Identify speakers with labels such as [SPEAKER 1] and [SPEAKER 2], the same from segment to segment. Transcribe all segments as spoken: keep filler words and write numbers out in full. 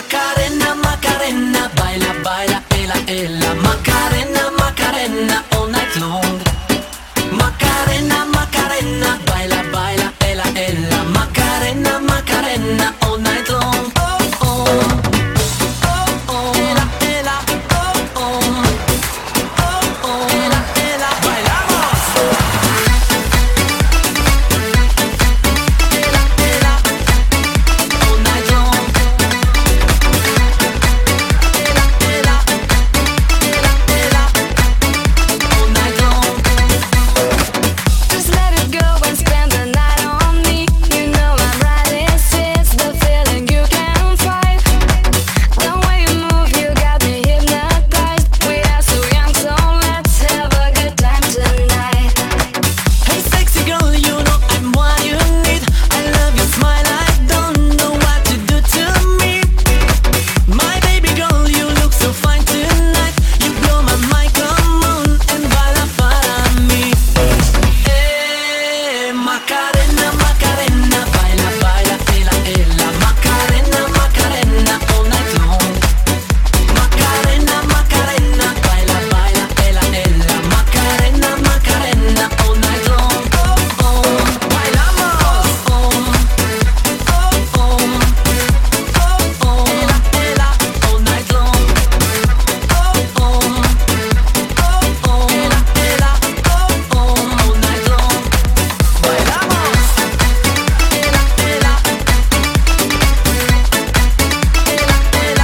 [SPEAKER 1] Macarena, Macarena, baila, baila, ela, ela. Macarena, Macarena, all night long. Macarena, Macarena, baila, baila, ela, ela. Macarena, Macarena, all night long. Oh, oh, oh, oh, ela, ela, oh, oh, oh, oh, ela, ela, bailamos. Ela, ela, all night long. Ela, ela, ela, ela, all night long.
[SPEAKER 2] Just let it go and spend the night on me. You know I'm right, this is the feeling you can't fight. The way you move, you got me hypnotized. We are so young, so let's have a good time tonight.
[SPEAKER 1] Hey sexy girl, you know I'm what you need. I love your smile, I don't know what to do to me. My baby girl, you look so fine tonight. You blow my mind, come on and baila para mí. Eh, Macarena, Macarena, baila, baila, ela, ela. Macarena, Macarena, all night long. Macarena, Macarena, baila, baila, ela, ela. Macarena, Macarena, all night long. Oh, oh, bailamos. Oh, oh, oh, oh, oh, ela, ela, all night long. Oh, oh, oh, oh, ela, ela, oh, oh, all night long. Bailamos. Ela, ela, ela, ela,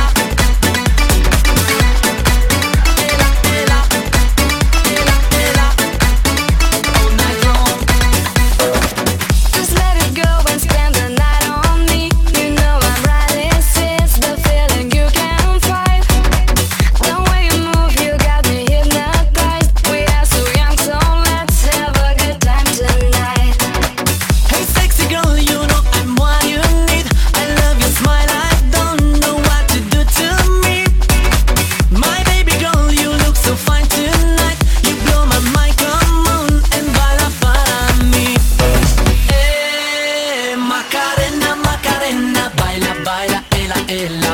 [SPEAKER 1] ela, ela, all night long.
[SPEAKER 2] Just let it go and spend the night on me. You know I'm right, this is the feeling you can't fight. The way you move, you got me hypnotized. We are so young, so let's have a good time tonight.
[SPEAKER 1] Hey sexy girl, you know I'm what you need. I love your smile, I don't know what to do to me. My baby girl, you look so fine tonight. You blow my mind, come on and baila para mí. Eh, Macarena, Macarena, baila, baila, ela, ela.